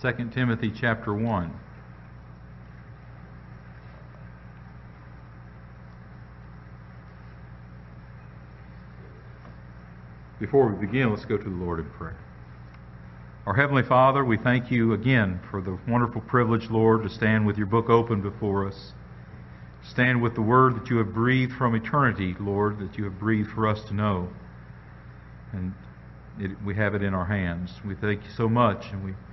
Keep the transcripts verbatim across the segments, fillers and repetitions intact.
Second Timothy chapter one. Before we begin, let's go to the Lord in prayer. Our Heavenly Father, we thank you again for the wonderful privilege, Lord, to stand with your book open before us. Stand with the word that you have breathed from eternity, Lord, that you have breathed for us to know. And it, we have it in our hands. We thank you so much. And we,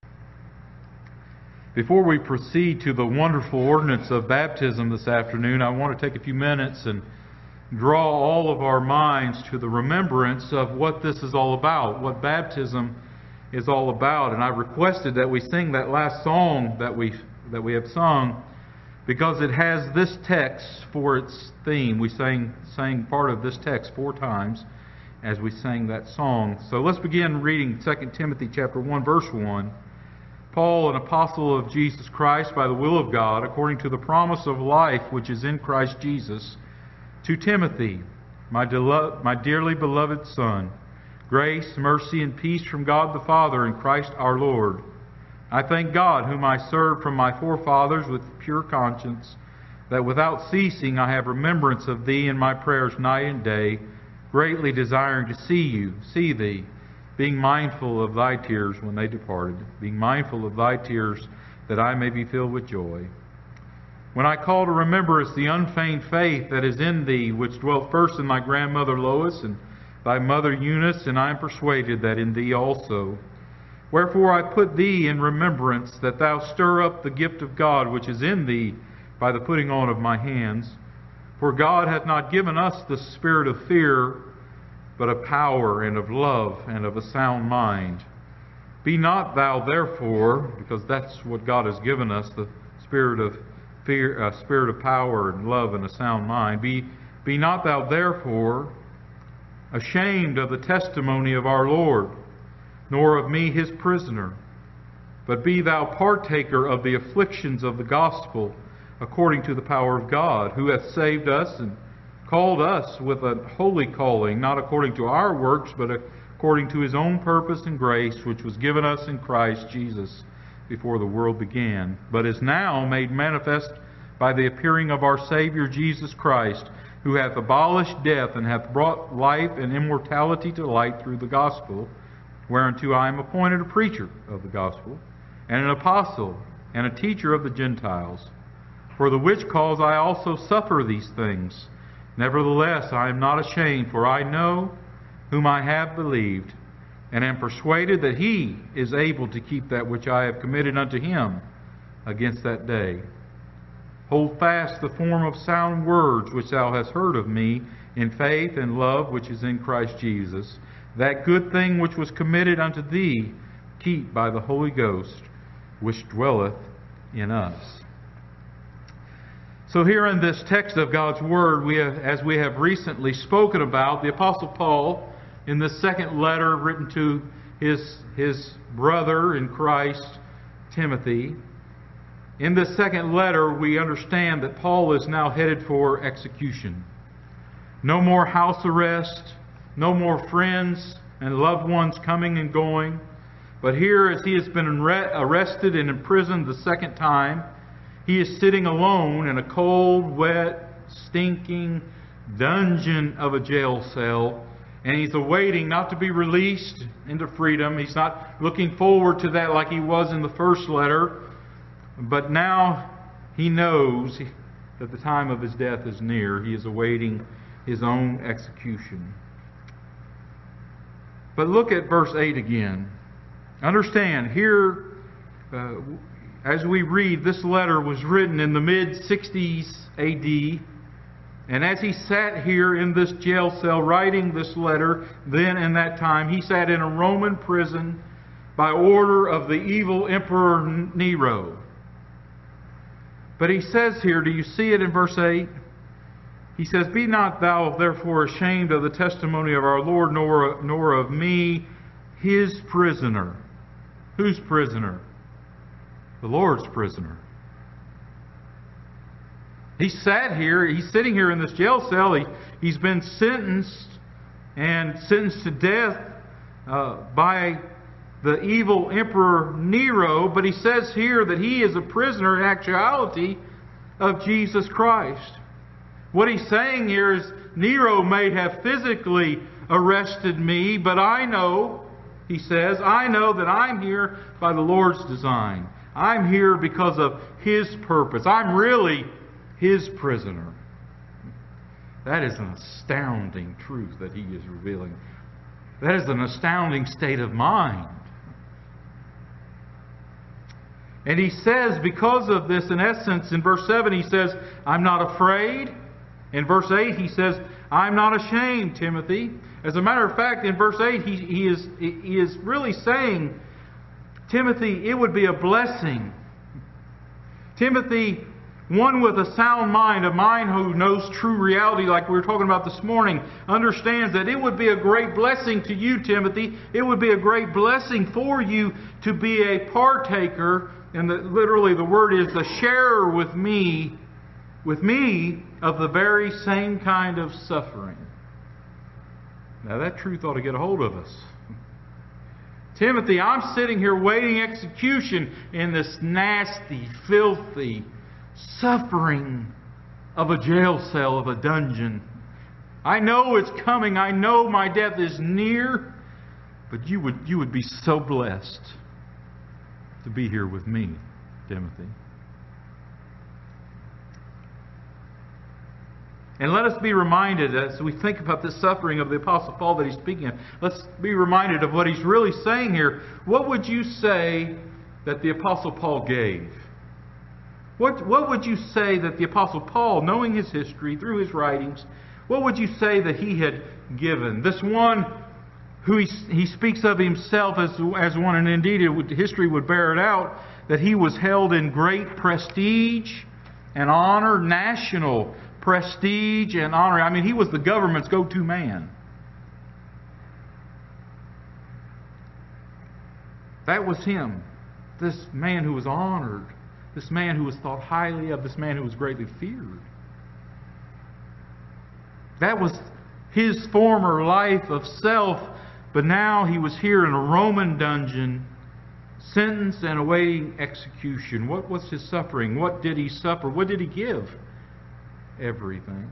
Before we proceed to the wonderful ordinance of baptism this afternoon, I want to take a few minutes and draw all of our minds to the remembrance of what this is all about, what baptism is all about. And I requested that we sing that last song that we that we have sung because it has this text for its theme. We sang sang part of this text four times as we sang that song. So let's begin reading Second Timothy chapter one, verse one. Paul, an apostle of Jesus Christ by the will of God, according to the promise of life which is in Christ Jesus, to Timothy, my, delo- my dearly beloved son, grace, mercy, and peace from God the Father and Christ our Lord. I thank God, whom I serve from my forefathers with pure conscience, that without ceasing I have remembrance of thee in my prayers night and day, greatly desiring to see you, see thee, being mindful of thy tears when they departed, being mindful of thy tears, that I may be filled with joy. When I call to remembrance the unfeigned faith that is in thee, which dwelt first in thy grandmother Lois and thy mother Eunice, and I am persuaded that in thee also. Wherefore I put thee in remembrance, that thou stir up the gift of God which is in thee by the putting on of my hands. For God hath not given us the spirit of fear, but of power and of love and of a sound mind. Be not thou therefore, because that's what God has given us, the spirit of fear, uh, spirit of power and love and a sound mind. Be, be not thou therefore ashamed of the testimony of our Lord, nor of me his prisoner, but be thou partaker of the afflictions of the gospel, according to the power of God, who hath saved us and called us with a holy calling, not according to our works, but according to his own purpose and grace, which was given us in Christ Jesus before the world began, but is now made manifest by the appearing of our Savior Jesus Christ, who hath abolished death and hath brought life and immortality to light through the gospel, whereunto I am appointed a preacher of the gospel, and an apostle, and a teacher of the Gentiles. For the which cause I also suffer these things. Nevertheless, I am not ashamed, for I know whom I have believed, and am persuaded that he is able to keep that which I have committed unto him against that day. Hold fast the form of sound words which thou hast heard of me in faith and love which is in Christ Jesus. That good thing which was committed unto thee, keep by the Holy Ghost, which dwelleth in us. So here in this text of God's Word, we have, as we have recently spoken about, the Apostle Paul, in this second letter written to his, his brother in Christ, Timothy, in this second letter we understand that Paul is now headed for execution. No more house arrest, no more friends and loved ones coming and going, but here as he has been arrested and imprisoned the second time, he is sitting alone in a cold, wet, stinking dungeon of a jail cell, and he's awaiting not to be released into freedom. He's not looking forward to that like he was in the first letter, but now he knows that the time of his death is near. He is awaiting his own execution. But look at verse eight again. Understand, here, uh, as we read, this letter was written in the mid sixties A D, and as he sat here in this jail cell writing this letter, then in that time, he sat in a Roman prison by order of the evil Emperor Nero. But he says here, do you see it in verse eight? He says, Be not thou therefore ashamed of the testimony of our Lord, nor, nor of me, his prisoner. Whose prisoner? The Lord's prisoner. He sat here, he's sitting here in this jail cell. He, he's been sentenced and sentenced to death uh, by the evil Emperor Nero, but he says here that he is a prisoner in actuality of Jesus Christ. What he's saying here is, Nero may have physically arrested me, but I know, he says, I know that I'm here by the Lord's design. I'm here because of His purpose. I'm really His prisoner. That is an astounding truth that he is revealing. That is an astounding state of mind. And he says, because of this, in essence, in verse seven, he says, I'm not afraid. In verse eight, he says, I'm not ashamed, Timothy. As a matter of fact, in verse eight, he, he, is, he is really saying, Timothy, it would be a blessing. Timothy, one with a sound mind, a mind who knows true reality like we were talking about this morning, understands that it would be a great blessing to you, Timothy. It would be a great blessing for you to be a partaker, and the, literally the word is the sharer with me, with me of the very same kind of suffering. Now that truth ought to get a hold of us. Timothy, I'm sitting here waiting execution in this nasty, filthy suffering of a jail cell, of a dungeon. I know it's coming. I know my death is near. But you would, you would be so blessed to be here with me, Timothy. And let us be reminded, as we think about this suffering of the Apostle Paul that he's speaking of, let's be reminded of what he's really saying here. What would you say that the Apostle Paul gave? What, what would you say that the Apostle Paul, knowing his history through his writings, what would you say that he had given? This one who he, he speaks of himself as, as one, and indeed it would, history would bear it out, that he was held in great prestige and honor, national prestige and honor. I mean, he was the government's go-to man. That was him. This man who was honored. This man who was thought highly of. This man who was greatly feared. That was his former life of self, but now he was here in a Roman dungeon, sentenced and awaiting execution. What was his suffering? What did he suffer? What did he give? Everything.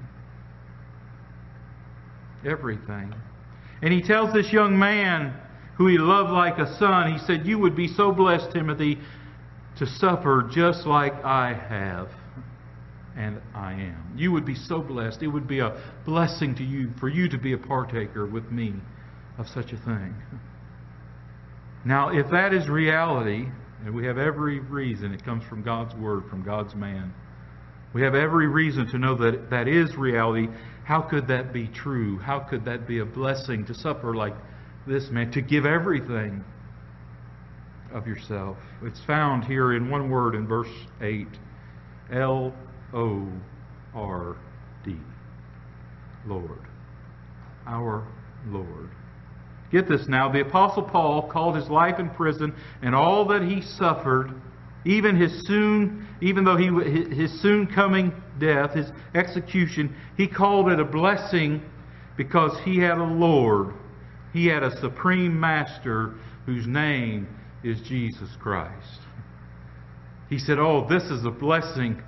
Everything. And he tells this young man who he loved like a son, he said, you would be so blessed, Timothy, to suffer just like I have and I am. You would be so blessed. It would be a blessing to you for you to be a partaker with me of such a thing. Now, if that is reality, and we have every reason, it comes from God's Word, from God's man, we have every reason to know that that is reality. How could that be true? How could that be a blessing to suffer like this man, to give everything of yourself? It's found here in one word in verse eight. L O R D. Lord. Our Lord. Get this now. The Apostle Paul called his life in prison and all that he suffered, even his soon, even though he his soon coming death, his execution, he called it a blessing because he had a Lord. He had a supreme master whose name is Jesus Christ. He said, oh, this is a blessing.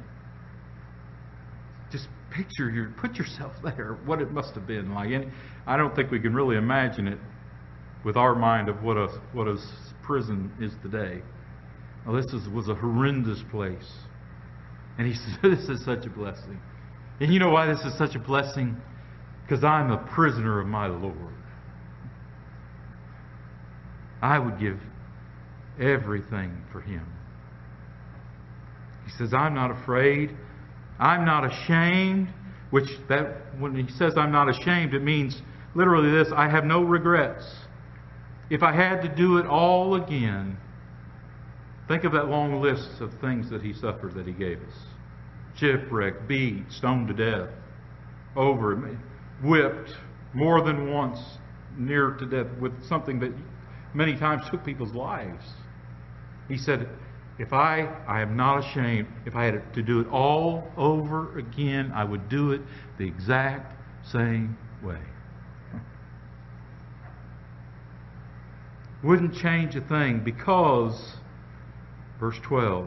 Just picture your, put yourself there, what it must have been like. And I don't think we can really imagine it with our mind of what a what a prison is today. Well, this is, was a horrendous place. And he said, this is such a blessing. And you know why this is such a blessing? Because I'm a prisoner of my Lord. I would give everything for Him. He says, I'm not afraid. I'm not ashamed. Which, that when he says I'm not ashamed, it means literally this: I have no regrets. If I had to do it all again, think of that long list of things that he suffered that he gave us. Shipwrecked, beat, stoned to death, over, whipped more than once, near to death, with something that many times took people's lives. He said, if I, I am not ashamed, if I had to do it all over again, I would do it the exact same way. Wouldn't change a thing because, verse twelve,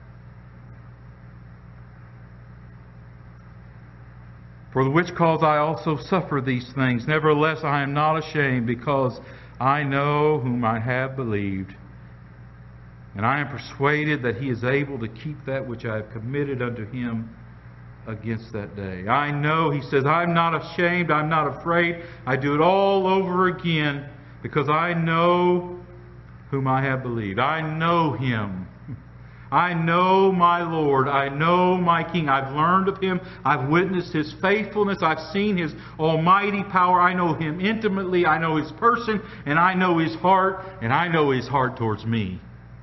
for the which cause I also suffer these things. Nevertheless, I am not ashamed, because I know whom I have believed, and I am persuaded that He is able to keep that which I have committed unto Him against that day. I know, he says, I'm not ashamed, I'm not afraid. I do it all over again, because I know whom I have believed. I know Him. I know my Lord. I know my King. I've learned of Him. I've witnessed His faithfulness. I've seen His almighty power. I know Him intimately. I know His person, and I know His heart, and I know His heart towards me.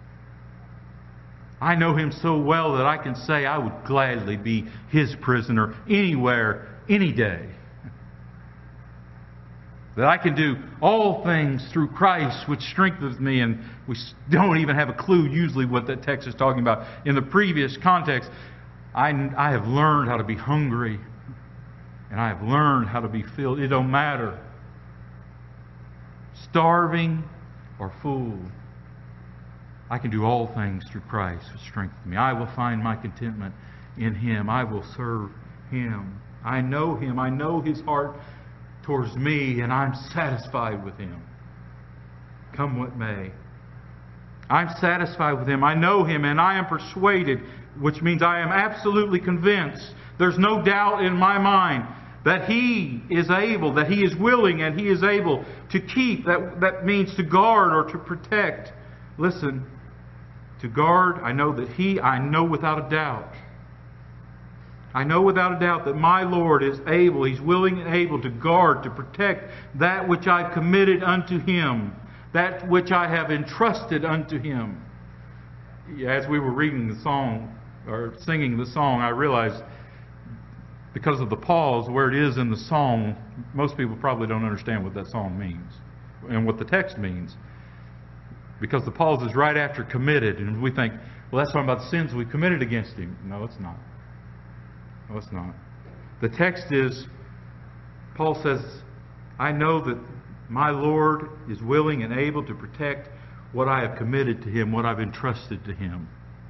I know Him so well that I can say I would gladly be His prisoner anywhere, any day. That I can do all things through Christ, which strengthens me. And we don't even have a clue usually what that text is talking about. In the previous context, I, I have learned how to be hungry. And I have learned how to be filled. It don't matter. Starving or full. I can do all things through Christ, which strengthens me. I will find my contentment in Him. I will serve Him. I know Him. I know His heart towards me, and I'm satisfied with Him. Come what may. I'm satisfied with Him. I know Him, and I am persuaded, which means I am absolutely convinced. There's no doubt in my mind that He is able, that He is willing, and He is able to keep. That, that means to guard or to protect. Listen, to guard, I know that He, I know without a doubt. I know without a doubt that my Lord is able, He's willing and able to guard, to protect that which I've committed unto Him, that which I have entrusted unto Him. As we were reading the song, or singing the song, I realized, because of the pause where it is in the song, most people probably don't understand what that song means and what the text means. Because the pause is right after committed, and we think, well, that's talking about the sins we committed against Him. No, it's not. No, it's not. The text is, Paul says, I know that my Lord is willing and able to protect what I have committed to Him, what I've entrusted to Him,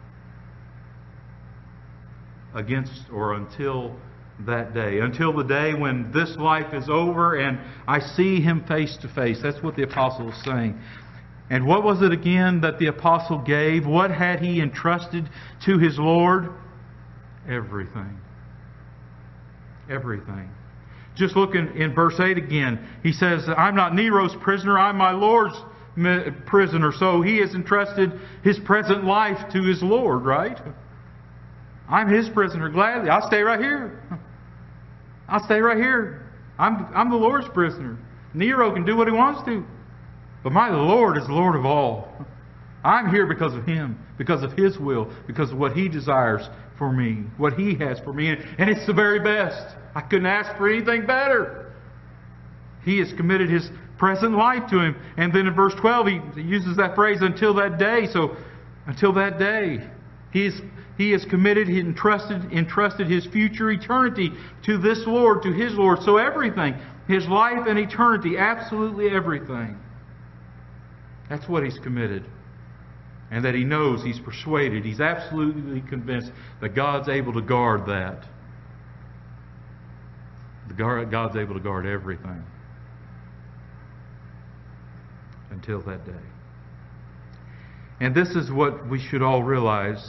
against or until that day. Until the day when this life is over and I see Him face to face. That's what the apostle is saying. And what was it again that the apostle gave? What had he entrusted to his Lord? Everything. Everything. Just look in, in verse eight again. He says, I'm not Nero's prisoner, I'm my Lord's prisoner. So he has entrusted his present life to his Lord, right? I'm His prisoner gladly. I'll stay right here. I'll stay right here. I'm, I'm the Lord's prisoner. Nero can do what he wants to. But my Lord is Lord of all. I'm here because of Him, because of His will, because of what He desires for me, what He has for me. And it's the very best. I couldn't ask for anything better. He has committed His present life to Him. And then in verse twelve, He uses that phrase, until that day. So, until that day, He is, he has committed, He entrusted, entrusted His future eternity to this Lord, to His Lord. So everything, His life and eternity, absolutely everything. That's what He's committed. And that He knows, He's persuaded, He's absolutely convinced that God's able to guard that. God's able to guard everything. Until that day. And this is what we should all realize.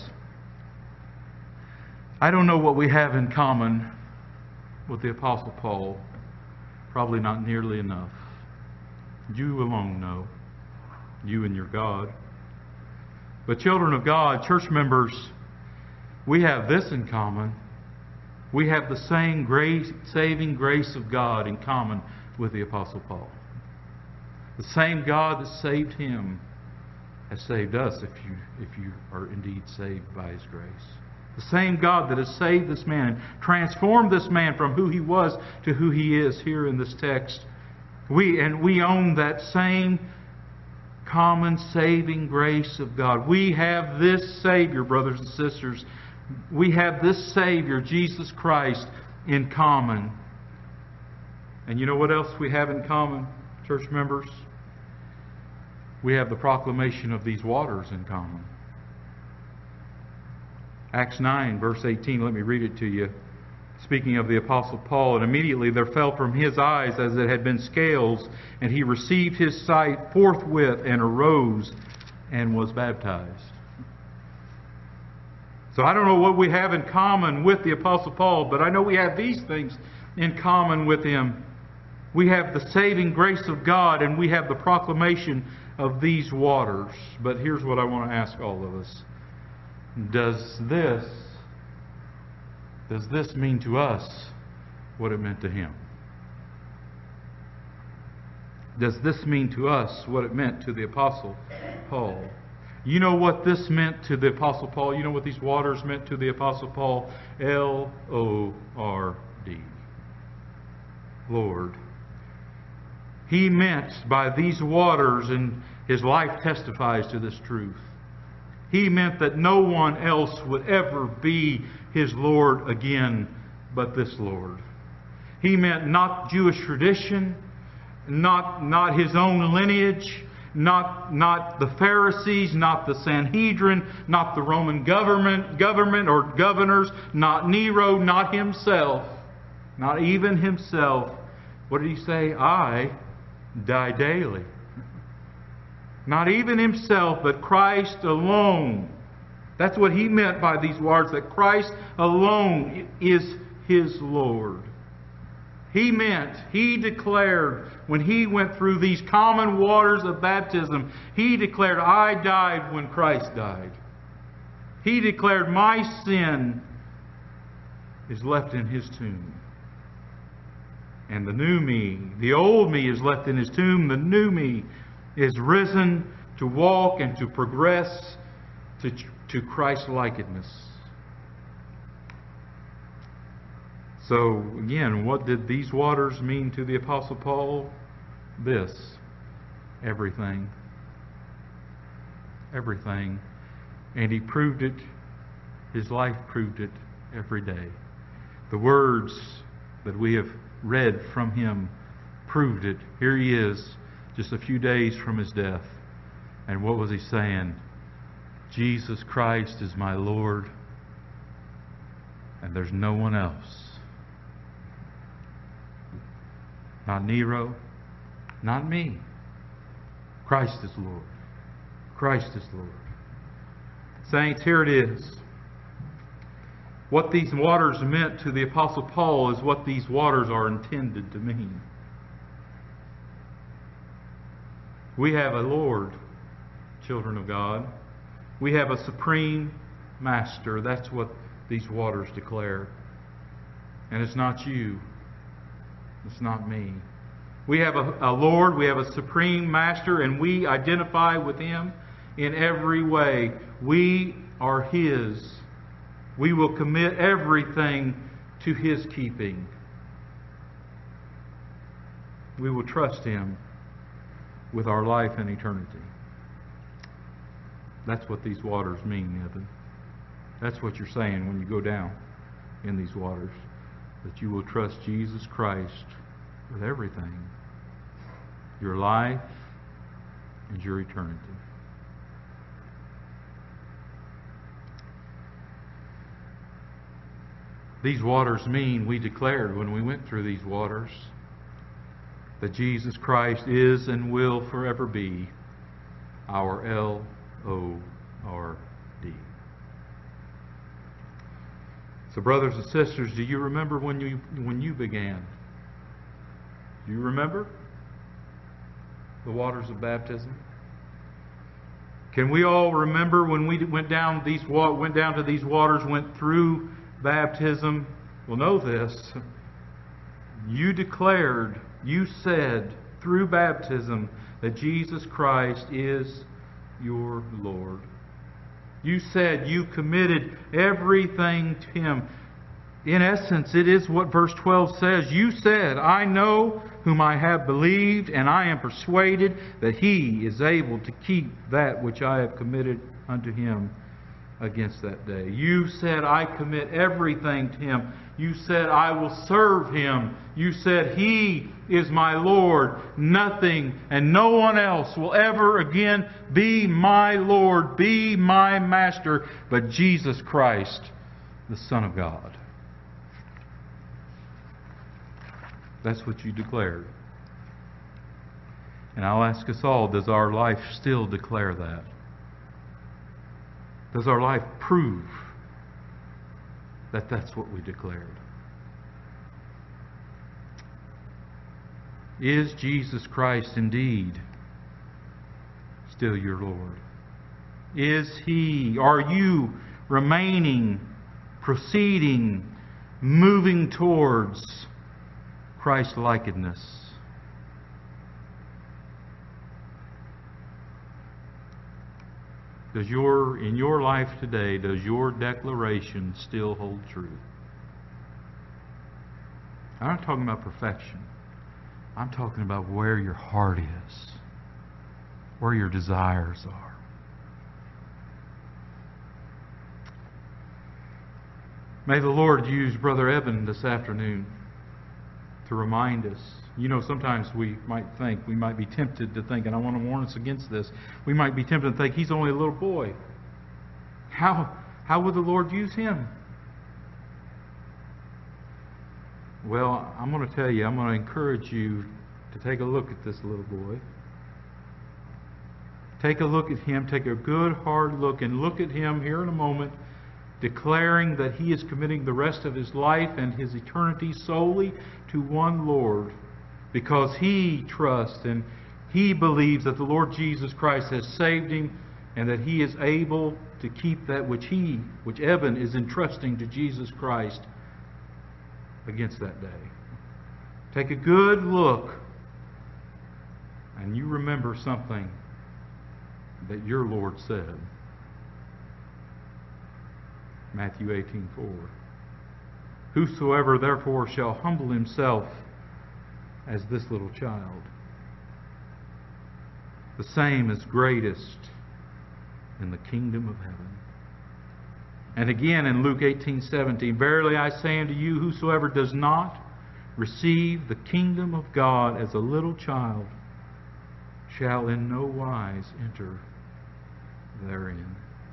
I don't know what we have in common with the Apostle Paul. Probably not nearly enough. You alone know. You and your God. But children of God, church members, we have this in common. We have the same grace, saving grace of God in common with the Apostle Paul. The same God that saved him has saved us if you, if you are indeed saved by His grace. The same God that has saved this man and transformed this man from who he was to who he is here in this text. We and we own that same common saving grace of God. We have this Savior, brothers and sisters. We have this Savior, Jesus Christ, in common. And you know what else we have in common, church members? we have the proclamation of these waters in common. Acts nine, verse eighteen, let me read it to you. Speaking of the Apostle Paul, and immediately there fell from his eyes as it had been scales, and he received his sight forthwith and arose and was baptized. So I don't know what we have in common with the Apostle Paul, but I know we have these things in common with him. We have the saving grace of God, and we have the proclamation of these waters. But here's what I want to ask all of us. Does this, does this mean to us what it meant to him? Does this mean to us what it meant to the Apostle Paul? You know what this meant to the Apostle Paul? You know what these waters meant to the Apostle Paul? L O R D. Lord. He meant by these waters, and his life testifies to this truth, he meant that no one else would ever be his Lord again but this Lord. He meant not Jewish tradition, not, not his own lineage, not, not the Pharisees, not the Sanhedrin, not the Roman government, government or governors, not Nero, not himself, not even himself. What did he say? I die daily. Not even himself, but Christ alone. That's what he meant by these words, that Christ alone is his Lord. He meant, he declared, when he went through these common waters of baptism, he declared, I died when Christ died. He declared, my sin is left in his tomb. And the new me, the old me is left in his tomb. The new me is risen to walk and to progress to, to Christ-likeness. So, again, what did these waters mean to the Apostle Paul? This. Everything. Everything. And he proved it. His life proved it every day. The words that we have read from him proved it. Here he is, just a few days from his death. And what was he saying? Jesus Christ is my Lord, and there's no one else. Not Nero, not me. Christ is Lord. Christ is Lord. Saints, here it is. What these waters meant to the Apostle Paul is what these waters are intended to mean. We have a Lord, children of God. We have a supreme master. That's what these waters declare. And it's not you. It's not me. We have a, a Lord, we have a supreme master, and we identify with him in every way. We are his. We will commit everything to his keeping. We will trust him with our life and eternity. That's what these waters mean, Evan. That's what you're saying when you go down in these waters. That you will trust Jesus Christ with everything. Your life and your eternity. These waters mean, we declared when we went through these waters, that Jesus Christ is and will forever be our L O R D. So, brothers and sisters, do you remember when you when you began? Do you remember the waters of baptism? Can we all remember when we went down these went down to these waters, went through baptism? Well, know this. You declared, you said through baptism that Jesus Christ is your Lord. You said you committed everything to him. In essence, it is what verse twelve says. You said, I know whom I have believed, and I am persuaded that he is able to keep that which I have committed unto him. against that day. You said, I commit everything to Him. You said, I will serve Him. You said, He is my Lord. Nothing and no one else will ever again be my Lord, be my Master, but Jesus Christ, the Son of God. That's what you declared. And I'll ask us all, does our life still declare that? Does our life prove that that's what we declared? Is Jesus Christ indeed still your Lord? Is He, are you remaining, proceeding, moving towards Christ-likeness? Does your, in your life today, does your declaration still hold true? I'm not talking about perfection. I'm talking about where your heart is, where your desires are. May the Lord use Brother Evan this afternoon to remind us. You know, sometimes we might think, we might be tempted to think, and I want to warn us against this, we might be tempted to think he's only a little boy. How, how would the Lord use him? Well, I'm going to tell you, I'm going to encourage you to take a look at this little boy. Take a look at him, take a good hard look, and look at him here in a moment, declaring that he is committing the rest of his life and his eternity solely to one Lord, because he trusts and he believes that the Lord Jesus Christ has saved him and that he is able to keep that which he, which Evan is entrusting to Jesus Christ against that day. Take a good look and you remember something that your Lord said. Matthew eighteen four. Whosoever therefore shall humble himself as this little child, the same is greatest in the kingdom of heaven. And again in Luke eighteen seventeen, verily I say unto you, whosoever does not receive the kingdom of God as a little child shall in no wise enter therein.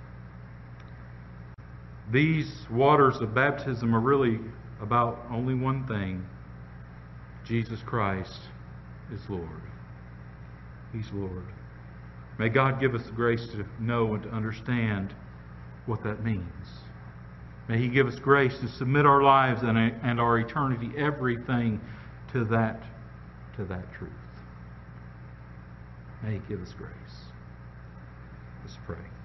These waters of baptism are really about only one thing. Jesus Christ is Lord. He's Lord. May God give us the grace to know and to understand what that means. May He give us grace to submit our lives and, and our eternity, everything to that, to that truth. May He give us grace. Let's pray.